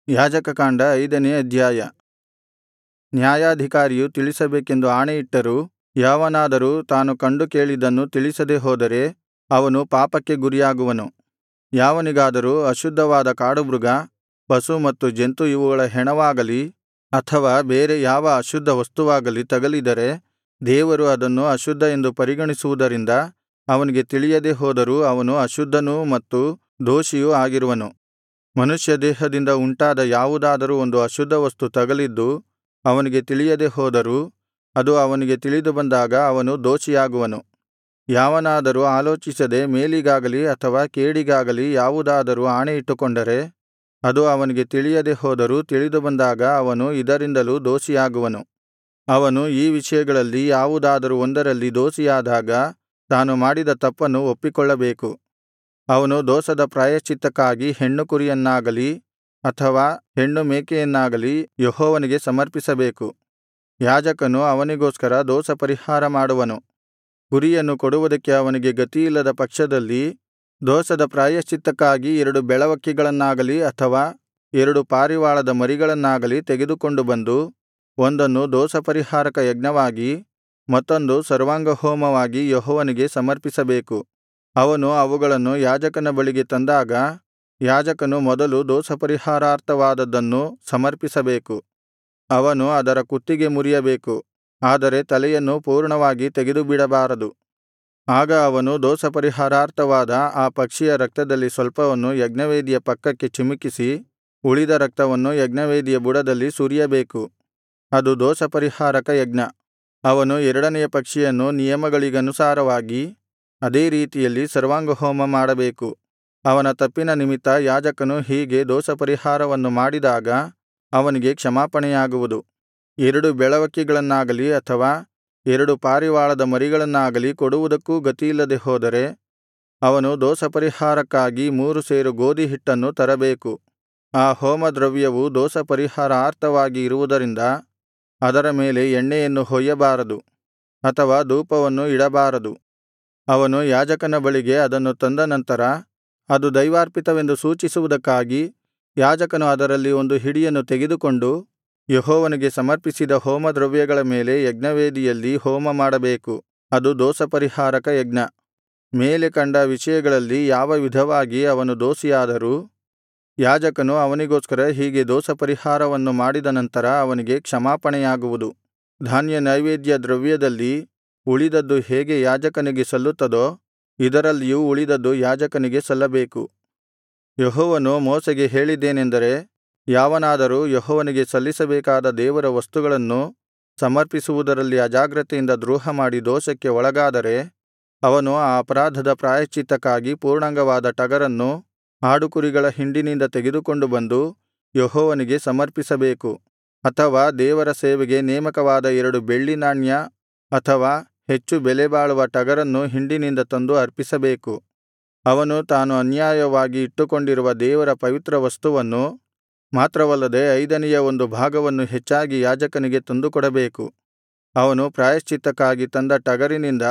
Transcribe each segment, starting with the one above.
ಯಾಜಕಕಾಂಡ 5ನೇ ಅಧ್ಯಾಯ. ನ್ಯಾಯಾಧಿಕಾರಿಯು ತಿಳಿಸಬೇಕೆಂದು ಆಣೆಯಿಟ್ಟರೂ ಯಾವನಾದರೂ ತಾನು ಕಂಡು ಕೇಳಿದ್ದನ್ನು ತಿಳಿಸದೆ ಹೋದರೆ ಅವನು ಪಾಪಕ್ಕೆ ಗುರಿಯಾಗುವನು. ಯಾವನಿಗಾದರೂ ಅಶುದ್ಧವಾದ ಕಾಡುಮೃಗ, ಪಶು ಮತ್ತು ಜಂತು ಇವುಗಳ ಹೆಣವಾಗಲಿ ಅಥವಾ ಬೇರೆ ಯಾವ ಅಶುದ್ಧ ವಸ್ತುವಾಗಲಿ ತಗಲಿದರೆ ದೇವರು ಅದನ್ನು ಅಶುದ್ಧ ಎಂದು ಪರಿಗಣಿಸುವುದರಿಂದ ಅವನಿಗೆ ತಿಳಿಯದೆ ಹೋದರೂ ಅವನು ಅಶುದ್ಧನೂ ಮತ್ತು ದೋಷಿಯೂ ಆಗಿರುವನು. ಮನುಷ್ಯದೇಹದಿಂದ ಉಂಟಾದ ಯಾವುದಾದರೂ ಒಂದು ಅಶುದ್ಧ ವಸ್ತು ತಗಲಿದ್ದು ಅವನಿಗೆ ತಿಳಿಯದೆ ಹೋದರೂ ಅದು ಅವನಿಗೆ ತಿಳಿದು ಬಂದಾಗ ಅವನು ದೋಷಿಯಾಗುವನು. ಯಾವನಾದರೂ ಆಲೋಚಿಸದೆ ಮೇಲಿಗಾಗಲಿ ಅಥವಾ ಕೇಡಿಗಾಗಲಿ ಯಾವುದಾದರೂ ಆಣೆಯಿಟ್ಟುಕೊಂಡರೆ ಅದು ಅವನಿಗೆ ತಿಳಿಯದೆ ಹೋದರೂ ತಿಳಿದು ಬಂದಾಗ ಅವನು ಇದರಿಂದಲೂ ದೋಷಿಯಾಗುವನು. ಅವನು ಈ ವಿಷಯಗಳಲ್ಲಿ ಯಾವುದಾದರೂ ಒಂದರಲ್ಲಿ ದೋಷಿಯಾದಾಗ ತಾನು ಮಾಡಿದ ತಪ್ಪನ್ನು ಒಪ್ಪಿಕೊಳ್ಳಬೇಕು. ಅವನು ದೋಷದ ಪ್ರಾಯಶ್ಚಿತ್ತಕ್ಕಾಗಿ ಹೆಣ್ಣು ಕುರಿಯನ್ನಾಗಲಿ ಅಥವಾ ಹೆಣ್ಣು ಮೇಕೆಯನ್ನಾಗಲಿ ಯೆಹೋವನಿಗೆ ಸಮರ್ಪಿಸಬೇಕು. ಯಾಜಕನು ಅವನಿಗೋಸ್ಕರ ದೋಷಪರಿಹಾರ ಮಾಡುವನು. ಕುರಿಯನ್ನು ಕೊಡುವುದಕ್ಕೆ ಅವನಿಗೆ ಗತಿಯಿಲ್ಲದ ಪಕ್ಷದಲ್ಲಿ ದೋಷದ ಪ್ರಾಯಶ್ಚಿತ್ತಕ್ಕಾಗಿ 2 ಬೆಳವಕ್ಕಿಗಳನ್ನಾಗಲಿ ಅಥವಾ 2 ಪಾರಿವಾಳದ ಮರಿಗಳನ್ನಾಗಲಿ ತೆಗೆದುಕೊಂಡು ಬಂದು ಒಂದನ್ನು ದೋಷಪರಿಹಾರಕ ಯಜ್ಞವಾಗಿ ಮತ್ತೊಂದು ಸರ್ವಾಂಗಹೋಮವಾಗಿ ಯೆಹೋವನಿಗೆ ಸಮರ್ಪಿಸಬೇಕು. ಅವನು ಅವುಗಳನ್ನು ಯಾಜಕನ ಬಳಿಗೆ ತಂದಾಗ ಯಾಜಕನು ಮೊದಲು ದೋಷಪರಿಹಾರಾರ್ಥವಾದದ್ದನ್ನು ಸಮರ್ಪಿಸಬೇಕು. ಅವನು ಅದರ ಕುತ್ತಿಗೆ ಮುರಿಯಬೇಕು, ಆದರೆ ತಲೆಯನ್ನು ಪೂರ್ಣವಾಗಿ ತೆಗೆದುಬಿಡಬಾರದು. ಆಗ ಅವನು ದೋಷಪರಿಹಾರಾರ್ಥವಾದ ಆ ಪಕ್ಷಿಯ ರಕ್ತದಲ್ಲಿ ಸ್ವಲ್ಪವನ್ನು ಯಜ್ಞವೇದಿಯ ಪಕ್ಕಕ್ಕೆ ಚಿಮುಕಿಸಿ ಉಳಿದ ರಕ್ತವನ್ನು ಯಜ್ಞವೇದಿಯ ಬುಡದಲ್ಲಿ ಸುರಿಯಬೇಕು. ಅದು ದೋಷಪರಿಹಾರಕ ಯಜ್ಞ. ಅವನು 2ನೆಯ ಪಕ್ಷಿಯನ್ನು ನಿಯಮಗಳಿಗನುಸಾರವಾಗಿ ಅದೇ ರೀತಿಯಲ್ಲಿ ಸರ್ವಾಂಗಹೋಮ ಮಾಡಬೇಕು. ಅವನ ತಪ್ಪಿನ ನಿಮಿತ್ತ ಯಾಜಕನು ಹೀಗೆ ದೋಷಪರಿಹಾರವನ್ನು ಮಾಡಿದಾಗ ಅವನಿಗೆ ಕ್ಷಮಾಪಣೆಯಾಗುವುದು. 2 ಬೆಳವಕ್ಕಿಗಳನ್ನಾಗಲಿ ಅಥವಾ 2 ಪಾರಿವಾಳದ ಮರಿಗಳನ್ನಾಗಲಿ ಕೊಡುವುದಕ್ಕೂ ಗತಿಯಿಲ್ಲದೆ ಹೋದರೆ ಅವನು ದೋಷಪರಿಹಾರಕ್ಕಾಗಿ 3 ಸೇರು ಗೋದಿಯ ಹಿಟ್ಟನ್ನು ತರಬೇಕು. ಆ ಹೋಮದ್ರವ್ಯವು ದೋಷಪರಿಹಾರಾರ್ಥವಾಗಿ ಇರುವುದರಿಂದ ಅದರ ಮೇಲೆ ಎಣ್ಣೆಯನ್ನು ಹೊಯ್ಯಬಾರದು ಅಥವಾ ಧೂಪವನ್ನು ಇಡಬಾರದು. ಅವನು ಯಾಜಕನ ಬಳಿಗೆ ಅದನ್ನು ತಂದ ನಂತರ ಅದು ದೈವಾರ್ಪಿತವೆಂದು ಸೂಚಿಸುವುದಕ್ಕಾಗಿ ಯಾಜಕನು ಅದರಲ್ಲಿ ಒಂದು ಹಿಡಿಯನ್ನು ತೆಗೆದುಕೊಂಡು ಯೆಹೋವನಿಗೆ ಸಮರ್ಪಿಸಿದ ಹೋಮದ್ರವ್ಯಗಳ ಮೇಲೆ ಯಜ್ಞವೇದಿಯಲ್ಲಿ ಹೋಮ ಮಾಡಬೇಕು. ಅದು ದೋಷಪರಿಹಾರಕ ಯಜ್ಞ. ಮೇಲೆ ಕಂಡ ವಿಷಯಗಳಲ್ಲಿ ಯಾವ ವಿಧವಾಗಿ ಅವನು ದೋಷಿಯಾದರೂ ಯಾಜಕನು ಅವನಿಗೋಸ್ಕರ ಹೀಗೆ ದೋಷಪರಿಹಾರವನ್ನು ಮಾಡಿದ ನಂತರ ಅವನಿಗೆ ಕ್ಷಮಾಪಣೆಯಾಗುವುದು. ಧಾನ್ಯನೈವೇದ್ಯ ದ್ರವ್ಯದಲ್ಲಿ ಉಳಿದದ್ದು ಹೇಗೆ ಯಾಜಕನಿಗೆ ಸಲ್ಲುತ್ತದೋ ಇದರಲ್ಲಿಯೂ ಉಳಿದದ್ದು ಯಾಜಕನಿಗೆ ಸಲ್ಲಬೇಕು. ಯೆಹೋವನು ಮೋಶೆಗೆ ಹೇಳಿದ್ದೇನೆಂದರೆ, ಯಾವನಾದರೂ ಯೆಹೋವನಿಗೆ ಸಲ್ಲಿಸಬೇಕಾದ ದೇವರ ವಸ್ತುಗಳನ್ನು ಸಮರ್ಪಿಸುವುದರಲ್ಲಿ ಅಜಾಗ್ರತೆಯಿಂದ ದ್ರೋಹಮಾಡಿ ದೋಷಕ್ಕೆ ಒಳಗಾದರೆ ಅವನು ಆ ಅಪರಾಧದ ಪ್ರಾಯಶ್ಚಿತ್ತಕ್ಕಾಗಿ ಪೂರ್ಣಾಂಗವಾದ ಟಗರನ್ನು ಆಡುಕುರಿಗಳ ಹಿಂಡಿನಿಂದ ತೆಗೆದುಕೊಂಡು ಬಂದು ಯೆಹೋವನಿಗೆ ಸಮರ್ಪಿಸಬೇಕು. ಅಥವಾ ದೇವರ ಸೇವೆಗೆ ನೇಮಕವಾದ 2 ಬೆಳ್ಳಿ ನಾಣ್ಯ ಅಥವಾ ಹೆಚ್ಚು ಬೆಲೆಬಾಳುವ ಟಗರನ್ನು ಹಿಂಡಿನಿಂದ ತಂದು ಅರ್ಪಿಸಬೇಕು. ಅವನು ತಾನು ಅನ್ಯಾಯವಾಗಿ ಇಟ್ಟುಕೊಂಡಿರುವ ದೇವರ ಪವಿತ್ರ ವಸ್ತುವನ್ನು ಮಾತ್ರವಲ್ಲದೆ 5ನೆಯ 1 ಭಾಗವನ್ನು ಹೆಚ್ಚಾಗಿ ಯಾಜಕನಿಗೆ ತಂದುಕೊಡಬೇಕು. ಅವನು ಪ್ರಾಯಶ್ಚಿತ್ತಕ್ಕಾಗಿ ತಂದ ಟಗರಿನಿಂದ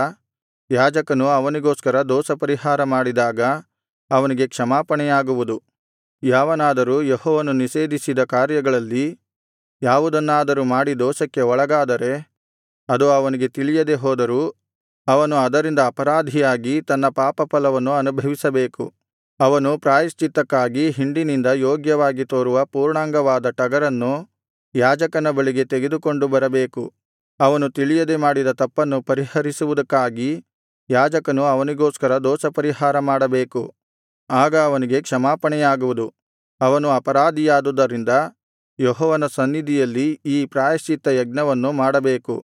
ಯಾಜಕನು ಅವನಿಗೋಸ್ಕರ ದೋಷಪರಿಹಾರ ಮಾಡಿದಾಗ ಅವನಿಗೆ ಕ್ಷಮಾಪಣೆಯಾಗುವುದು. ಯಾವನಾದರೂ ಯೆಹೋವನು ನಿಷೇಧಿಸಿದ ಕಾರ್ಯಗಳಲ್ಲಿ ಯಾವುದನ್ನಾದರೂ ಮಾಡಿ ದೋಷಕ್ಕೆ ಒಳಗಾದರೆ ಅದು ಅವನಿಗೆ ತಿಳಿಯದೆ ಹೋದರೂ ಅವನು ಅದರಿಂದ ಅಪರಾಧಿಯಾಗಿ ತನ್ನ ಪಾಪಫಲವನ್ನು ಅನುಭವಿಸಬೇಕು. ಅವನು ಪ್ರಾಯಶ್ಚಿತ್ತಕ್ಕಾಗಿ ಹಿಂಡಿನಿಂದ ಯೋಗ್ಯವಾಗಿ ತೋರುವ ಪೂರ್ಣಾಂಗವಾದ ಟಗರನ್ನು ಯಾಜಕನ ಬಳಿಗೆ ತೆಗೆದುಕೊಂಡು ಬರಬೇಕು. ಅವನು ತಿಳಿಯದೆ ಮಾಡಿದ ತಪ್ಪನ್ನು ಪರಿಹರಿಸುವುದಕ್ಕಾಗಿ ಯಾಜಕನು ಅವನಿಗೋಸ್ಕರ ದೋಷಪರಿಹಾರ ಮಾಡಬೇಕು. ಆಗ ಅವನಿಗೆ ಕ್ಷಮಾಪಣೆಯಾಗುವುದು. ಅವನು ಅಪರಾಧಿಯಾದುದರಿಂದ ಯೆಹೋವನ ಸನ್ನಿಧಿಯಲ್ಲಿ ಈ ಪ್ರಾಯಶ್ಚಿತ್ತ ಯಜ್ಞವನ್ನು ಮಾಡಬೇಕು.